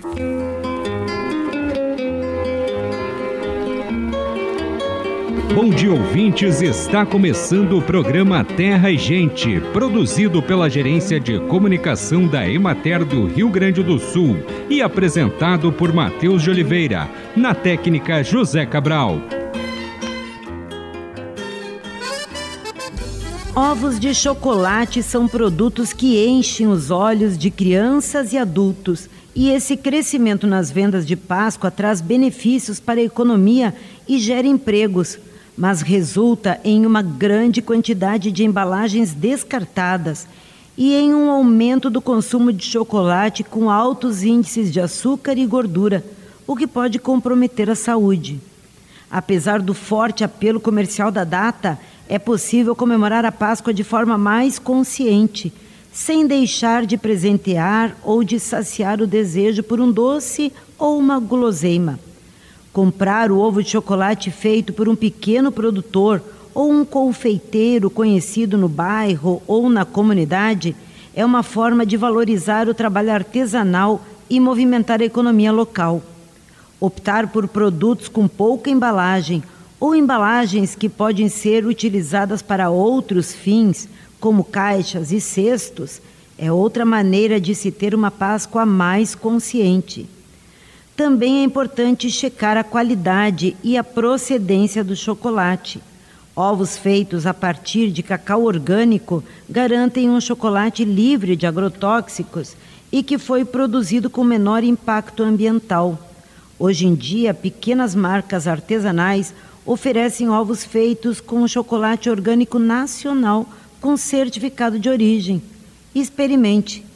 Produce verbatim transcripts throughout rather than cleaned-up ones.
Bom dia, ouvintes! Está começando o programa Terra e Gente, produzido pela Gerência de Comunicação da Emater do Rio Grande do Sul e apresentado por Matheus de Oliveira, na técnica José Cabral. Ovos de chocolate são produtos que enchem os olhos de crianças e adultos, e esse crescimento nas vendas de Páscoa traz benefícios para a economia e gera empregos, mas resulta em uma grande quantidade de embalagens descartadas e em um aumento do consumo de chocolate com altos índices de açúcar e gordura, o que pode comprometer a saúde. Apesar do forte apelo comercial da data, é possível comemorar a Páscoa de forma mais consciente, sem deixar de presentear ou de saciar o desejo por um doce ou uma guloseima. Comprar o ovo de chocolate feito por um pequeno produtor ou um confeiteiro conhecido no bairro ou na comunidade é uma forma de valorizar o trabalho artesanal e movimentar a economia local. Optar por produtos com pouca embalagem ou embalagens que podem ser utilizadas para outros fins, como caixas e cestos, é outra maneira de se ter uma Páscoa mais consciente. Também é importante checar a qualidade e a procedência do chocolate. Ovos feitos a partir de cacau orgânico garantem um chocolate livre de agrotóxicos e que foi produzido com menor impacto ambiental. Hoje em dia, pequenas marcas artesanais oferecem ovos feitos com chocolate orgânico nacional com certificado de origem. Experimente!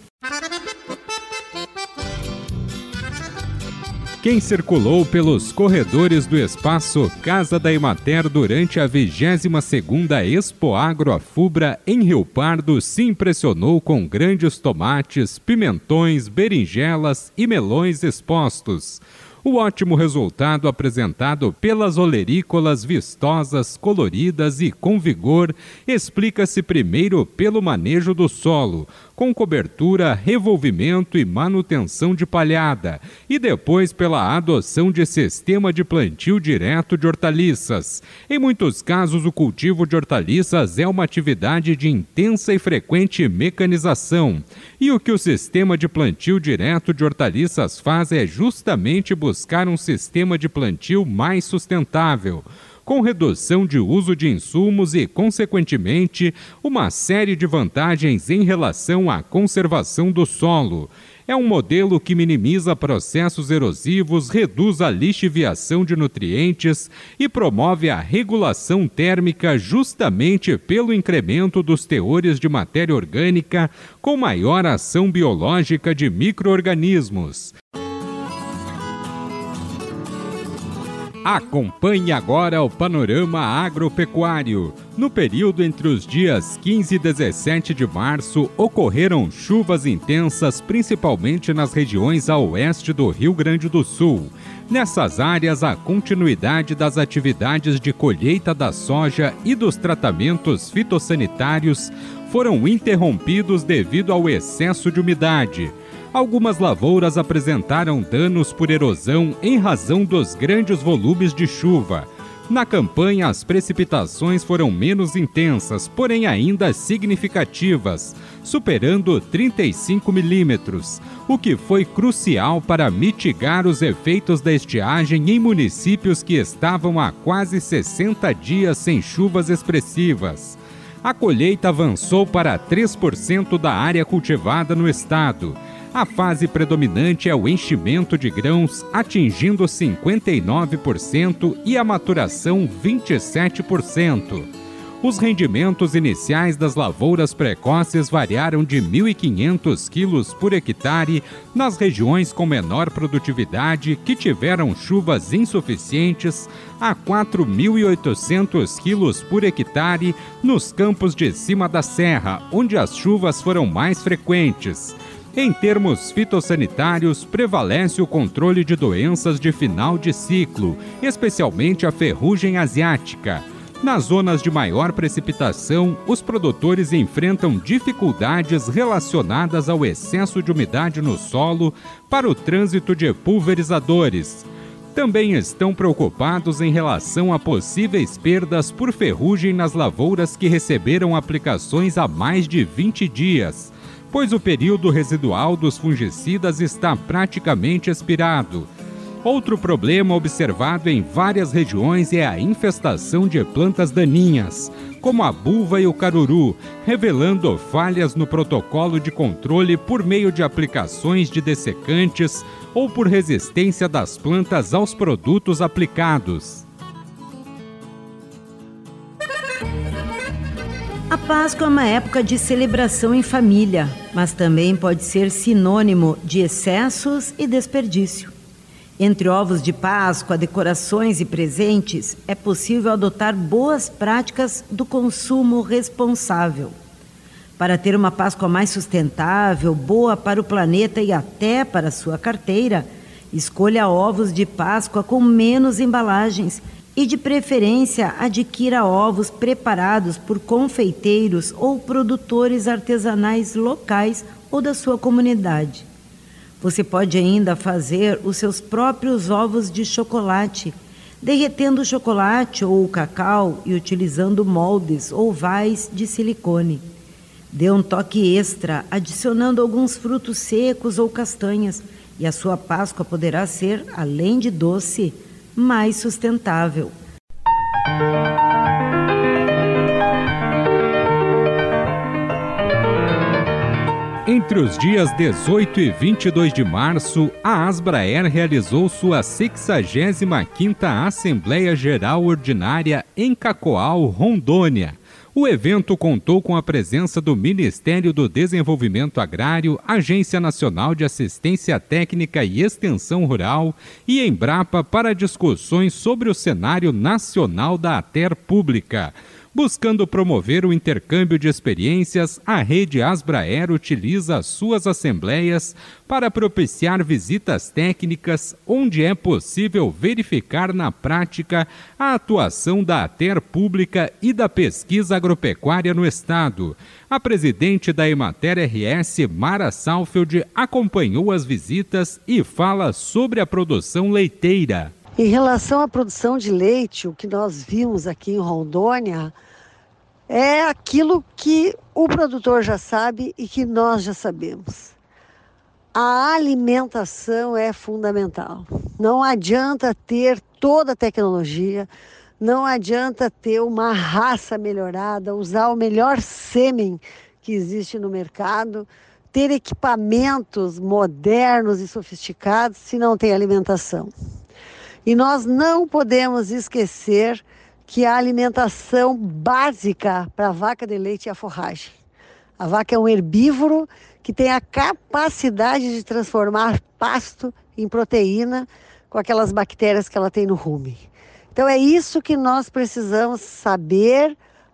Quem circulou pelos corredores do espaço Casa da Emater durante a vigésima segunda Expo Agro Afubra em Rio Pardo se impressionou com grandes tomates, pimentões, berinjelas e melões expostos. O ótimo resultado apresentado pelas olerícolas vistosas, coloridas e com vigor explica-se primeiro pelo manejo do solo, com cobertura, revolvimento e manutenção de palhada, e depois pela adoção de sistema de plantio direto de hortaliças. Em muitos casos, o cultivo de hortaliças é uma atividade de intensa e frequente mecanização, e o que o sistema de plantio direto de hortaliças faz é justamente buscar um sistema de plantio mais sustentável, com redução de uso de insumos e, consequentemente, uma série de vantagens em relação à conservação do solo. É um modelo que minimiza processos erosivos, reduz a lixiviação de nutrientes e promove a regulação térmica justamente pelo incremento dos teores de matéria orgânica com maior ação biológica de micro-organismos. Acompanhe agora o panorama agropecuário. No período entre os dias quinze e dezessete de março, ocorreram chuvas intensas, principalmente nas regiões a oeste do Rio Grande do Sul. Nessas áreas, a continuidade das atividades de colheita da soja e dos tratamentos fitossanitários foram interrompidos devido ao excesso de umidade. Algumas lavouras apresentaram danos por erosão em razão dos grandes volumes de chuva. Na campanha, as precipitações foram menos intensas, porém ainda significativas, superando trinta e cinco milímetros, o que foi crucial para mitigar os efeitos da estiagem em municípios que estavam há quase sessenta dias sem chuvas expressivas. A colheita avançou para três por cento da área cultivada no estado. A fase predominante é o enchimento de grãos, atingindo cinquenta e nove por cento e a maturação vinte e sete por cento. Os rendimentos iniciais das lavouras precoces variaram de mil e quinhentos quilos por hectare nas regiões com menor produtividade que tiveram chuvas insuficientes a quatro mil e oitocentos quilos por hectare nos campos de cima da serra, onde as chuvas foram mais frequentes. Em termos fitossanitários, prevalece o controle de doenças de final de ciclo, especialmente a ferrugem asiática. Nas zonas de maior precipitação, os produtores enfrentam dificuldades relacionadas ao excesso de umidade no solo para o trânsito de pulverizadores. Também estão preocupados em relação a possíveis perdas por ferrugem nas lavouras que receberam aplicações há mais de vinte dias, pois o período residual dos fungicidas está praticamente expirado. Outro problema observado em várias regiões é a infestação de plantas daninhas, como a buva e o caruru, revelando falhas no protocolo de controle por meio de aplicações de dessecantes ou por resistência das plantas aos produtos aplicados. A Páscoa é uma época de celebração em família, mas também pode ser sinônimo de excessos e desperdício. Entre ovos de Páscoa, decorações e presentes, é possível adotar boas práticas do consumo responsável. Para ter uma Páscoa mais sustentável, boa para o planeta e até para a sua carteira, escolha ovos de Páscoa com menos embalagens e, de preferência, adquira ovos preparados por confeiteiros ou produtores artesanais locais ou da sua comunidade. Você pode ainda fazer os seus próprios ovos de chocolate, derretendo o chocolate ou o cacau e utilizando moldes ou vais de silicone. Dê um toque extra, adicionando alguns frutos secos ou castanhas, e a sua Páscoa poderá ser, além de doce, mais sustentável. Entre os dias dezoito e vinte e dois de março, a Asbraer realizou sua sexagésima quinta Assembleia Geral Ordinária em Cacoal, Rondônia. O evento contou com a presença do Ministério do Desenvolvimento Agrário, Agência Nacional de Assistência Técnica e Extensão Rural e Embrapa para discussões sobre o cenário nacional da Ater Pública. Buscando promover o intercâmbio de experiências, a rede Asbraer utiliza suas assembleias para propiciar visitas técnicas, onde é possível verificar na prática a atuação da Ater Pública e da pesquisa agropecuária no Estado. A presidente da Emater R S, Mara Salfeld, acompanhou as visitas e fala sobre a produção leiteira. Em relação à produção de leite, o que nós vimos aqui em Rondônia é aquilo que o produtor já sabe e que nós já sabemos. A alimentação é fundamental. Não adianta ter toda a tecnologia, não adianta ter uma raça melhorada, usar o melhor sêmen que existe no mercado, ter equipamentos modernos e sofisticados se não tem alimentação. E nós não podemos esquecer que a alimentação básica para a vaca de leite é a forragem. A vaca é um herbívoro que tem a capacidade de transformar pasto em proteína com aquelas bactérias que ela tem no rumen. Então é isso que nós precisamos saber,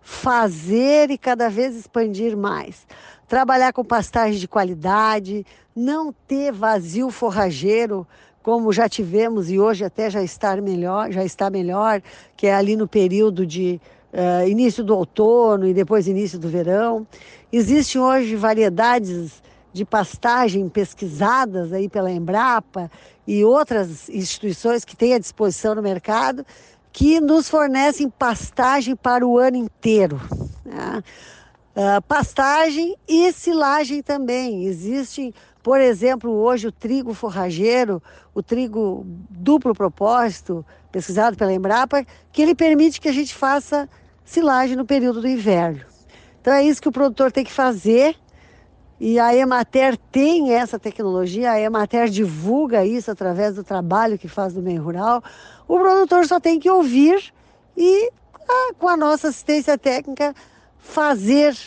fazer e cada vez expandir mais. Trabalhar com pastagem de qualidade, não ter vazio forrageiro, como já tivemos e hoje até já está melhor, já está melhor, que é ali no período de uh, início do outono e depois início do verão. Existem hoje variedades de pastagem pesquisadas aí pela Embrapa e outras instituições que têm à disposição no mercado, que nos fornecem pastagem para o ano inteiro, né? Uh, pastagem e silagem também. Existem, por exemplo, hoje o trigo forrageiro, o trigo duplo propósito, pesquisado pela Embrapa, que ele permite que a gente faça silagem no período do inverno. Então é isso que o produtor tem que fazer, e a Emater tem essa tecnologia, a Emater divulga isso através do trabalho que faz no meio rural. O produtor só tem que ouvir e, ah, com a nossa assistência técnica, fazer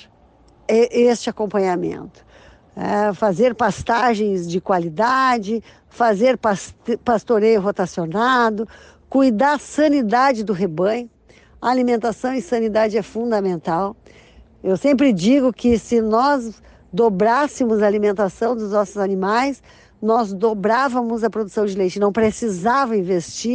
este acompanhamento. É, fazer pastagens de qualidade, fazer pastoreio rotacionado, cuidar da sanidade do rebanho. A alimentação e sanidade é fundamental. Eu sempre digo que se nós dobrássemos a alimentação dos nossos animais, nós dobrávamos a produção de leite. Não precisava investir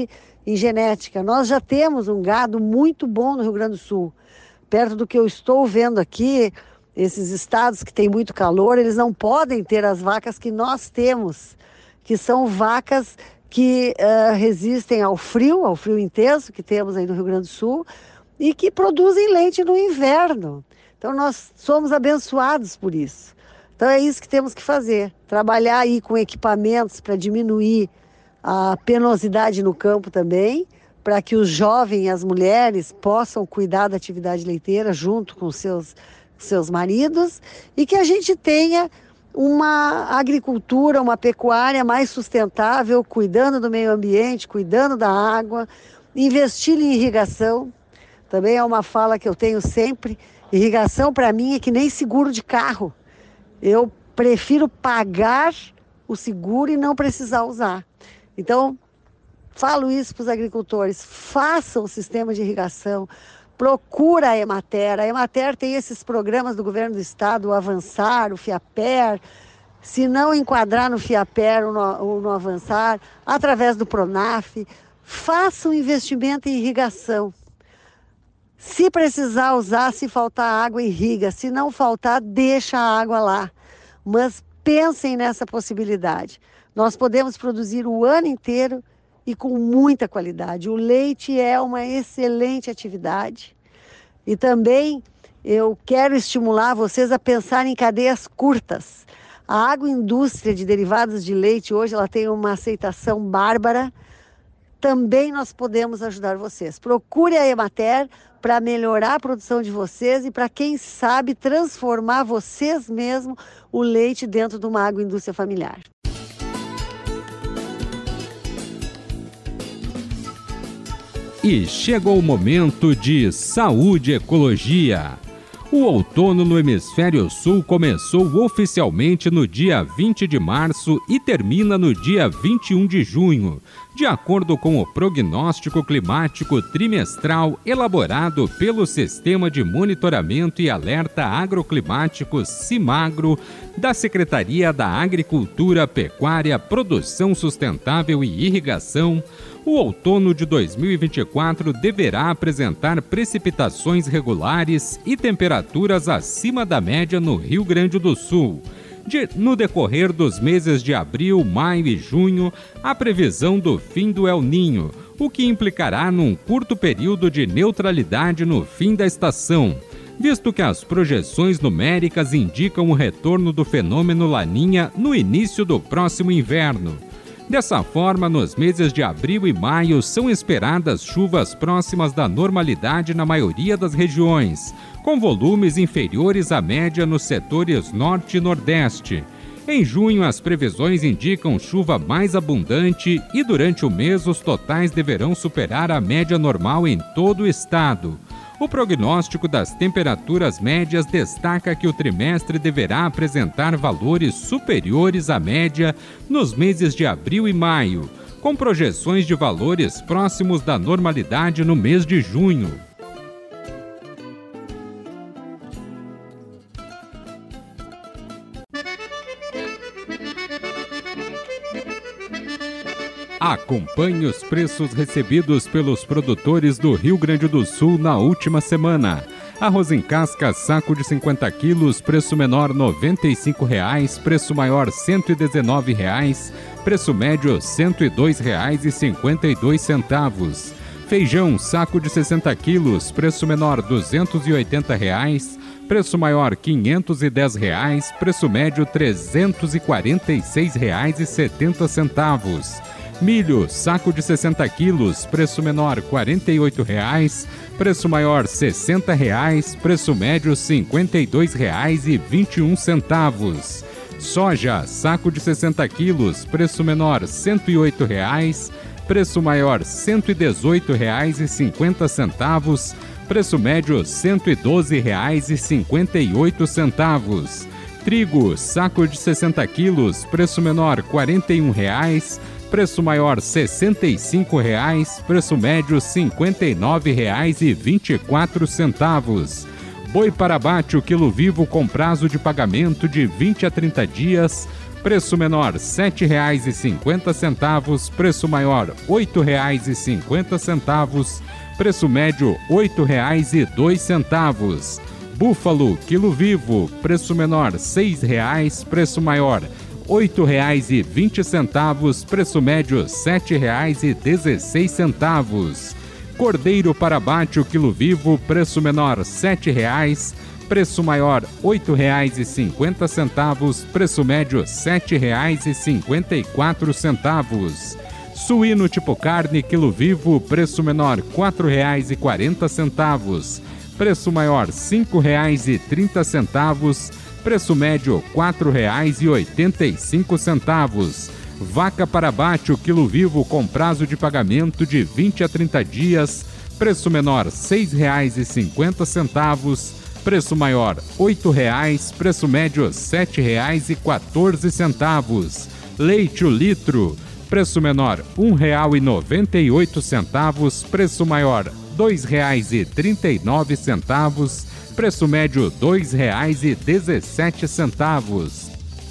em genética. Nós já temos um gado muito bom no Rio Grande do Sul. Perto do que eu estou vendo aqui, esses estados que têm muito calor, eles não podem ter as vacas que nós temos, que são vacas que uh, resistem ao frio, ao frio intenso que temos aí no Rio Grande do Sul, e que produzem leite no inverno. Então nós somos abençoados por isso. Então é isso que temos que fazer, trabalhar aí com equipamentos para diminuir a penosidade no campo também, para que os jovens e as mulheres possam cuidar da atividade leiteira junto com seus, seus maridos, e que a gente tenha uma agricultura, uma pecuária mais sustentável, cuidando do meio ambiente, cuidando da água, investir em irrigação. Também é uma fala que eu tenho sempre, irrigação para mim é que nem seguro de carro. Eu prefiro pagar o seguro e não precisar usar. Então, falo isso para os agricultores, façam o sistema de irrigação, procura a Emater. A Emater tem esses programas do governo do estado, o Avançar, o FIAPER. Se não enquadrar no FIAPER ou no, ou no Avançar, através do Pronaf, faça um investimento em irrigação. Se precisar usar, se faltar água, irriga. Se não faltar, deixa a água lá. Mas pensem nessa possibilidade. Nós podemos produzir o ano inteiro e com muita qualidade. O leite é uma excelente atividade. E também eu quero estimular vocês a pensar em cadeias curtas. A agroindústria de derivados de leite hoje ela tem uma aceitação bárbara. Também nós podemos ajudar vocês. Procure a Emater para melhorar a produção de vocês e para, quem sabe, transformar vocês mesmos o leite dentro de uma agroindústria familiar. E chegou o momento de Saúde e Ecologia. O outono no Hemisfério Sul começou oficialmente no dia vinte de março e termina no dia vinte e um de junho, de acordo com o prognóstico climático trimestral elaborado pelo Sistema de Monitoramento e Alerta Agroclimático CIMAGRO da Secretaria da Agricultura, Pecuária, Produção Sustentável e Irrigação. O outono de dois mil e vinte e quatro deverá apresentar precipitações regulares e temperaturas acima da média no Rio Grande do Sul. De, no decorrer dos meses de abril, maio e junho, a previsão do fim do El Niño, o que implicará num curto período de neutralidade no fim da estação, visto que as projeções numéricas indicam o retorno do fenômeno Laninha no início do próximo inverno. Dessa forma, nos meses de abril e maio são esperadas chuvas próximas da normalidade na maioria das regiões, com volumes inferiores à média nos setores norte e nordeste. Em junho, as previsões indicam chuva mais abundante e durante o mês os totais deverão superar a média normal em todo o estado. O prognóstico das temperaturas médias destaca que o trimestre deverá apresentar valores superiores à média nos meses de abril e maio, com projeções de valores próximos da normalidade no mês de junho. Acompanhe os preços recebidos pelos produtores do Rio Grande do Sul na última semana. Arroz em casca, saco de cinquenta quilos, preço menor noventa e cinco reais, preço maior cento e dezenove reais, preço médio cento e dois reais e cinquenta e dois centavos. Feijão, saco de sessenta quilos, preço menor duzentos e oitenta reais, preço maior quinhentos e dez reais, preço médio trezentos e quarenta e seis reais e setenta centavos. Milho, saco de sessenta quilos, preço menor quarenta e oito reais, preço maior sessenta reais, preço médio cinquenta e dois reais e vinte e um centavos. Soja, saco de sessenta quilos, preço menor cento e oito reais, preço maior cento e dezoito reais e cinquenta centavos, preço médio cento e doze reais e cinquenta e oito centavos. Trigo, saco de sessenta quilos, preço menor quarenta e um reais, preço maior sessenta e cinco reais, preço médio cinquenta e nove reais e vinte e quatro centavos. Boi para abate, o quilo vivo com prazo de pagamento de vinte a trinta dias, preço menor sete reais e cinquenta centavos, preço maior oito reais e cinquenta centavos, preço médio oito reais e dois centavos. Búfalo quilo vivo, preço menor seis reais, preço maior oito reais e vinte centavos, preço médio sete reais e dezesseis centavos. Cordeiro para abate o quilo vivo, preço menor sete reais, preço maior oito reais e cinquenta centavos, preço médio sete reais e cinquenta e quatro centavos. Suíno tipo carne quilo vivo, preço menor quatro reais e quarenta centavos, preço maior cinco reais e trinta centavos, preço médio quatro reais e oitenta e cinco centavos. Vaca para abate o quilo vivo com prazo de pagamento de vinte a trinta dias, preço menor seis reais e cinquenta centavos, preço maior oito reais, preço médio sete reais e quatorze centavos. Leite o litro, preço menor um real e noventa e oito centavos, preço maior dois reais e trinta e nove centavos, preço médio dois reais e dezessete centavos.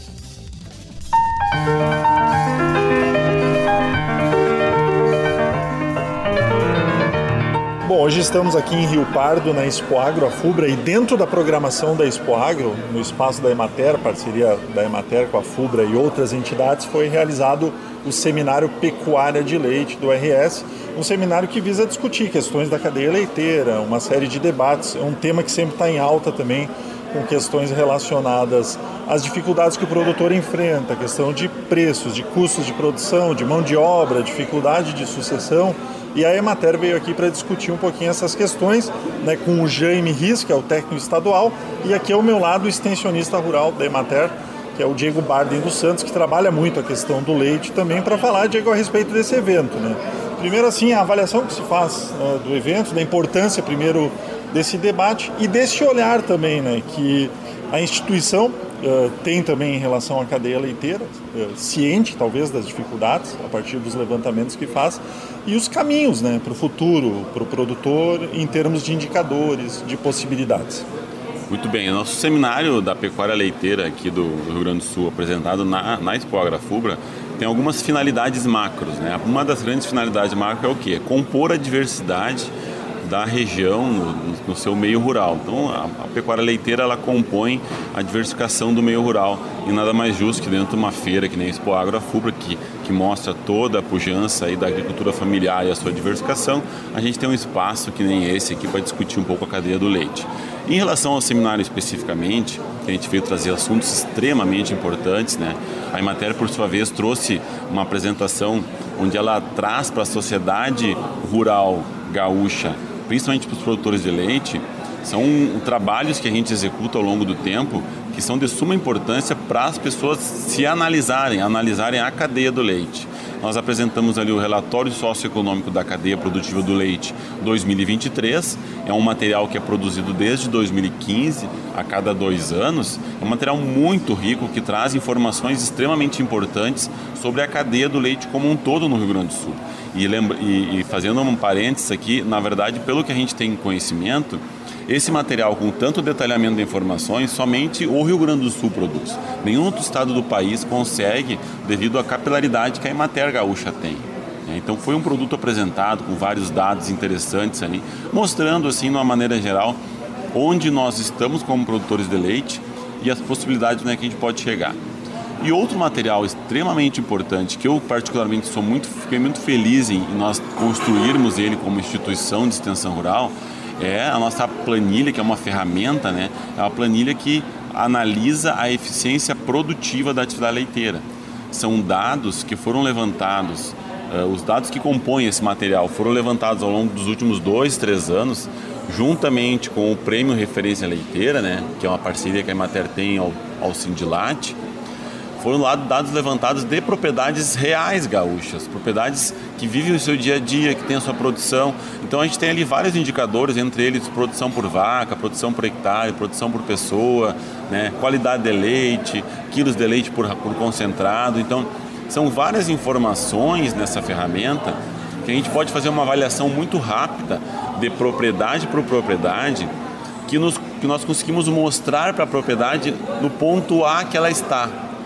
Bom, hoje estamos aqui em Rio Pardo, na Expoagro, a FUBRA, e dentro da programação da Expoagro, no espaço da Emater, parceria da Emater com a FUBRA e outras entidades, foi realizado o Seminário Pecuária de Leite do R S, um seminário que visa discutir questões da cadeia leiteira, uma série de debates, é um tema que sempre está em alta também, com questões relacionadas às dificuldades que o produtor enfrenta, questão de preços, de custos de produção, de mão de obra, dificuldade de sucessão. E a Emater veio aqui para discutir um pouquinho essas questões, né, com o Jaime Riz, que é o técnico estadual, e aqui ao meu lado o extensionista rural da Emater, que é o Diego Bardem dos Santos, que trabalha muito a questão do leite também, para falar, Diego, a respeito desse evento, né? Primeiro, assim, a avaliação que se faz, né, do evento, da importância, primeiro, desse debate e desse olhar também, né, que a instituição uh, tem também em relação à cadeia leiteira, uh, ciente, talvez, das dificuldades, a partir dos levantamentos que faz, e os caminhos, né, para o futuro, para o produtor, em termos de indicadores, de possibilidades. Muito bem, o nosso seminário da pecuária leiteira aqui do, do Rio Grande do Sul, apresentado na, na Expoagro FUBRA, tem algumas finalidades macros, né? Uma das grandes finalidades macro é o quê? Compor a diversidade da região no, no seu meio rural. Então, a, a pecuária leiteira, ela compõe a diversificação do meio rural, e nada mais justo que dentro de uma feira que nem a Expoagro FUBRA, que, que mostra toda a pujança aí da agricultura familiar e a sua diversificação, a gente tem um espaço que nem esse aqui para discutir um pouco a cadeia do leite. Em relação ao seminário especificamente, que a gente veio trazer assuntos extremamente importantes, né? A Emater, por sua vez, trouxe uma apresentação onde ela traz para a sociedade rural gaúcha, principalmente para os produtores de leite, são trabalhos que a gente executa ao longo do tempo que são de suma importância para as pessoas se analisarem, analisarem a cadeia do leite. Nós apresentamos ali o relatório socioeconômico da cadeia produtiva do leite dois mil e vinte e três, é um material que é produzido desde dois mil e quinze, a cada dois anos, é um material muito rico que traz informações extremamente importantes sobre a cadeia do leite como um todo no Rio Grande do Sul. E, lembra, e, e fazendo um parênteses aqui, na verdade, pelo que a gente tem conhecimento, esse material com tanto detalhamento de informações, somente o Rio Grande do Sul produz. Nenhum outro estado do país consegue, devido à capilaridade que a Emater gaúcha tem. Então foi um produto apresentado com vários dados interessantes ali, mostrando assim, de uma maneira geral, onde nós estamos como produtores de leite e as possibilidades, né, que a gente pode chegar. E outro material extremamente importante, que eu particularmente sou muito, fiquei muito feliz em, em nós construirmos ele como instituição de extensão rural, é a nossa planilha, que é uma ferramenta, né? É uma planilha que analisa a eficiência produtiva da atividade leiteira. São dados que foram levantados, uh, os dados que compõem esse material foram levantados ao longo dos últimos dois, três anos, juntamente com o Prêmio Referência Leiteira, né? Que é uma parceria que a Emater tem ao, ao Sindilat. Foram lá dados levantados de propriedades reais gaúchas, propriedades que vivem o seu dia a dia, que têm a sua produção. Então a gente tem ali vários indicadores, entre eles produção por vaca, produção por hectare, produção por pessoa, né, qualidade de leite, quilos de leite por, por concentrado. Então são várias informações nessa ferramenta que a gente pode fazer uma avaliação muito rápida de propriedade por propriedade, que, nos, que nós conseguimos mostrar para a propriedade no ponto A que ela está.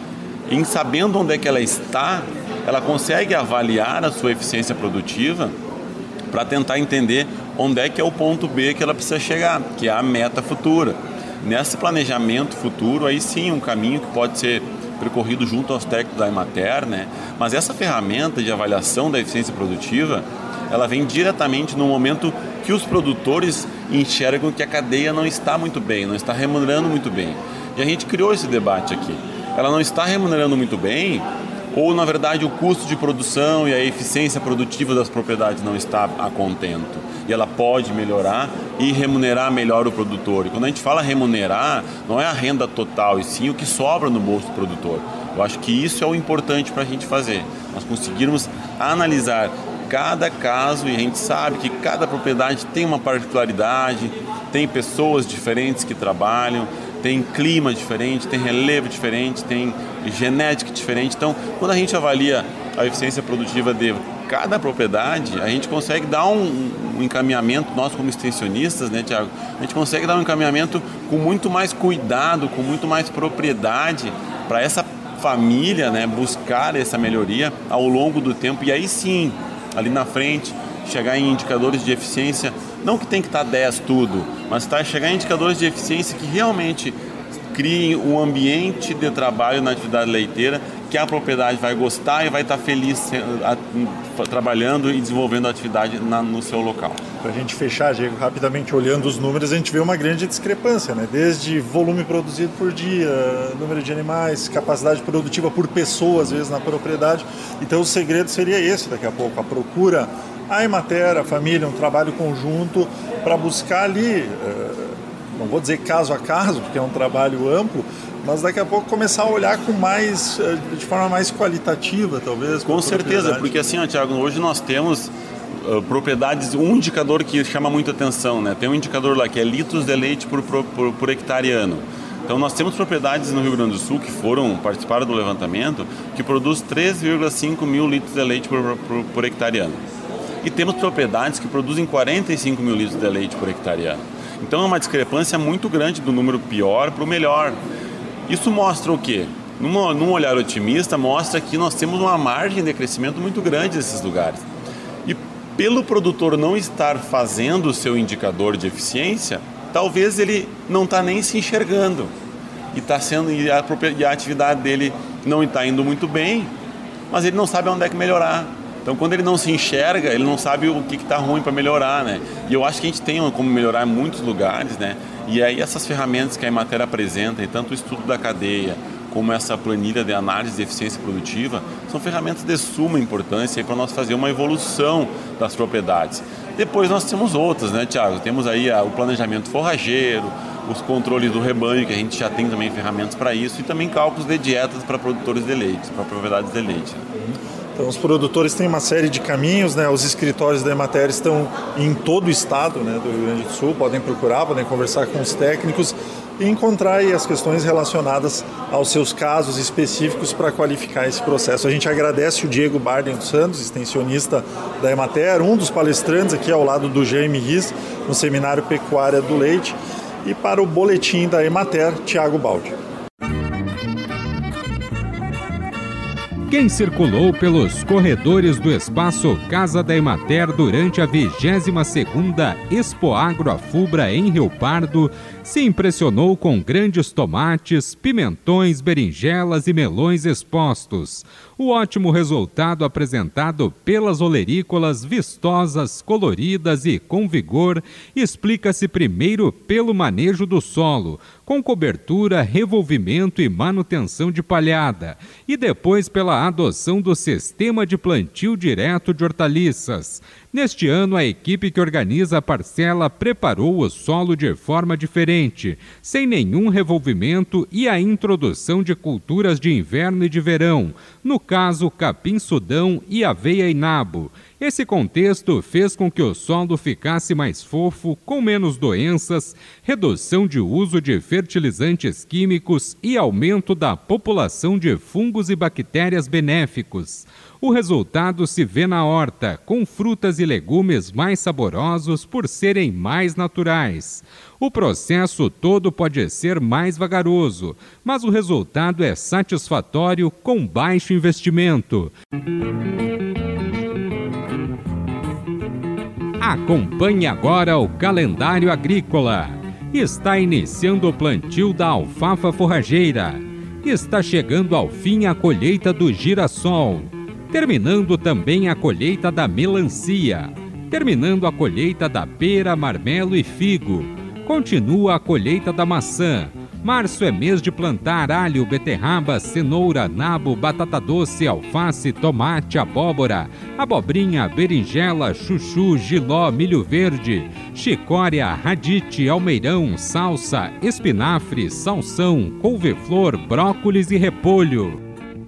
em sabendo onde é que ela está, ela consegue avaliar a sua eficiência produtiva para tentar entender onde é que é o ponto B que ela precisa chegar, que é a meta futura. Nesse planejamento futuro, aí sim, um caminho que pode ser percorrido junto aos técnicos da Emater, né? Mas essa ferramenta de avaliação da eficiência produtiva, ela vem diretamente no momento que os produtores enxergam que a cadeia não está muito bem, não está remunerando muito bem. E a gente criou esse debate aqui. Ela não está remunerando muito bem, ou na verdade o custo de produção e a eficiência produtiva das propriedades não está a contento. E ela pode melhorar e remunerar melhor o produtor. E quando a gente fala remunerar, não é a renda total, e sim o que sobra no bolso do produtor. Eu acho que isso é o importante para a gente fazer. Nós conseguirmos analisar cada caso, e a gente sabe que cada propriedade tem uma particularidade, tem pessoas diferentes que trabalham, tem clima diferente, tem relevo diferente, tem genética diferente. Então, quando a gente avalia a eficiência produtiva de cada propriedade, a gente consegue dar um, um encaminhamento, nós como extensionistas, né, Tiago? A gente consegue dar um encaminhamento com muito mais cuidado, com muito mais propriedade para essa família, né, buscar essa melhoria ao longo do tempo. E aí sim, ali na frente, chegar em indicadores de eficiência, não que tem que estar dez tudo, mas tá, chegar em indicadores de eficiência que realmente criem um ambiente de trabalho na atividade leiteira que a propriedade vai gostar e vai estar feliz a, a, trabalhando e desenvolvendo a atividade na, no seu local. Para a gente fechar, Diego, rapidamente olhando os números, a gente vê uma grande discrepância, né? Desde volume produzido por dia, número de animais, capacidade produtiva por pessoa, às vezes, na propriedade. Então o segredo seria esse daqui a pouco, a procura, a Emater, a família, um trabalho conjunto para buscar ali, não vou dizer caso a caso, porque é um trabalho amplo, mas daqui a pouco começar a olhar com mais, de forma mais qualitativa, talvez. Com certeza, porque assim, ó, Tiago, hoje nós temos uh, propriedades, um indicador que chama muita atenção, né? Tem um indicador lá que é litros de leite por, por, por hectare ano. Então nós temos propriedades no Rio Grande do Sul que foram, participaram do levantamento, que produz três vírgula cinco mil litros de leite por, por, por hectare ano. E temos propriedades que produzem quarenta e cinco mil litros de leite por hectare ano. Então é uma discrepância muito grande do número pior para o melhor. Isso mostra o quê? Num, num olhar otimista, mostra que nós temos uma margem de crescimento muito grande nesses lugares. E pelo produtor não estar fazendo o seu indicador de eficiência, talvez ele não está nem se enxergando. E, tá sendo, e, a, e a atividade dele não está indo muito bem, mas ele não sabe onde é que melhorar. Então, quando ele não se enxerga, ele não sabe o que está ruim para melhorar, né? E eu acho que a gente tem como melhorar em muitos lugares, né? E aí essas ferramentas que a Emater apresenta, e tanto o estudo da cadeia, como essa planilha de análise de eficiência produtiva, são ferramentas de suma importância para nós fazer uma evolução das propriedades. Depois nós temos outras, né, Tiago? Temos aí o planejamento forrageiro, os controles do rebanho, que a gente já tem também ferramentas para isso, e também cálculos de dietas para produtores de leite, para propriedades de leite. Então, os produtores têm uma série de caminhos, né? Os escritórios da Emater estão em todo o estado, né, do Rio Grande do Sul, podem procurar, podem conversar com os técnicos e encontrar aí as questões relacionadas aos seus casos específicos para qualificar esse processo. A gente agradece o Diego Barden dos Santos, extensionista da Emater, um dos palestrantes aqui ao lado do Jaime Riz, no Seminário Pecuária do Leite, e para o boletim da Emater, Tiago Baldi. Quem circulou pelos corredores do espaço Casa da Emater durante a vigésima segunda Expo Agro Afubra em Rio Pardo se impressionou com grandes tomates, pimentões, berinjelas e melões expostos. O ótimo resultado apresentado pelas olerícolas vistosas, coloridas e com vigor explica-se primeiro pelo manejo do solo, com cobertura, revolvimento e manutenção de palhada, e depois pela adoção do sistema de plantio direto de hortaliças. Neste ano, a equipe que organiza a parcela preparou o solo de forma diferente, sem nenhum revolvimento e a introdução de culturas de inverno e de verão, no caso capim-sudão e aveia e nabo, Esse contexto fez com que o solo ficasse mais fofo, com menos doenças, redução de uso de fertilizantes químicos e aumento da população de fungos e bactérias benéficos. O resultado se vê na horta, com frutas e legumes mais saborosos por serem mais naturais. O processo todo pode ser mais vagaroso, mas o resultado é satisfatório com baixo investimento. Acompanhe agora o calendário agrícola. Está iniciando o plantio da alfafa forrageira. Está chegando ao fim a colheita do girassol. Terminando também a colheita da melancia. Terminando a colheita da pera, marmelo e figo. Continua a colheita da maçã. Março é mês de plantar alho, beterraba, cenoura, nabo, batata doce, alface, tomate, abóbora, abobrinha, berinjela, chuchu, jiló, milho verde, chicória, radite, almeirão, salsa, espinafre, salsão, couve-flor, brócolis e repolho.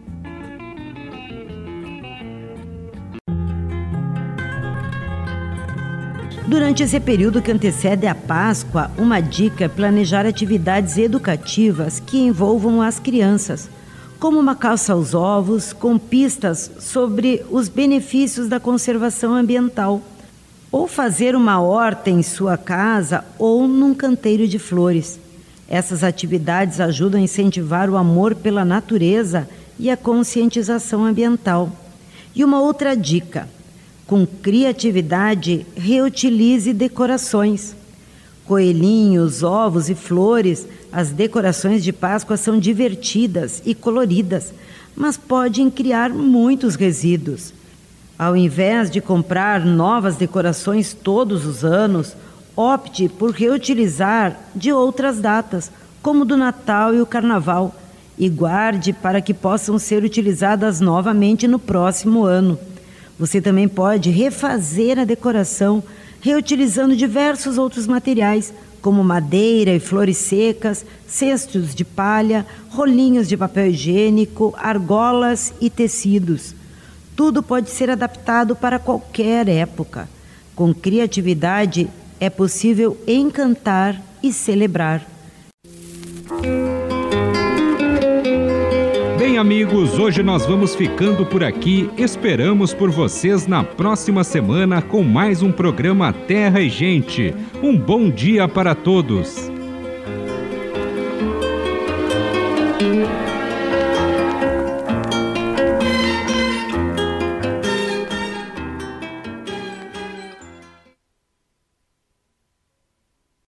Durante esse período que antecede a Páscoa, uma dica é planejar atividades educativas que envolvam as crianças, como uma caça aos ovos, com pistas sobre os benefícios da conservação ambiental, ou fazer uma horta em sua casa ou num canteiro de flores. Essas atividades ajudam a incentivar o amor pela natureza e a conscientização ambiental. E uma outra dica: com criatividade, reutilize decorações. Coelhinhos, ovos e flores, as decorações de Páscoa são divertidas e coloridas, mas podem criar muitos resíduos. Ao invés de comprar novas decorações todos os anos, opte por reutilizar de outras datas, como do Natal e o Carnaval, e guarde para que possam ser utilizadas novamente no próximo ano. Você também pode refazer a decoração reutilizando diversos outros materiais, como madeira e flores secas, cestos de palha, rolinhos de papel higiênico, argolas e tecidos. Tudo pode ser adaptado para qualquer época. Com criatividade, é possível encantar e celebrar. Bem, amigos, hoje nós vamos ficando por aqui. Esperamos por vocês na próxima semana com mais um programa Terra e Gente. Um bom dia para todos.